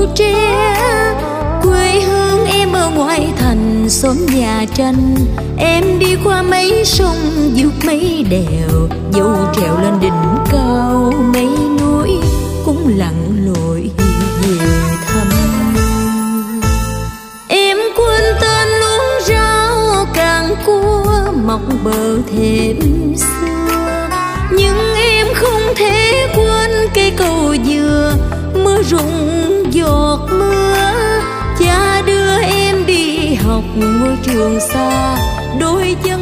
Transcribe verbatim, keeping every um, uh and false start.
tre. Quê hương em ở ngoại thành xóm nhà tranh, em đi qua mấy sông vượt mấy đèo, dẫu trèo lên đỉnh cao mấy núi cũng lặn lội về thăm. Em quên tên luống rau càng cua mọc bờ thềm xưa, nhưng em không thể quên cây cầu dừa mưa rụng giọt mưa. Cha đưa em đi học ngôi trường xa, đôi chân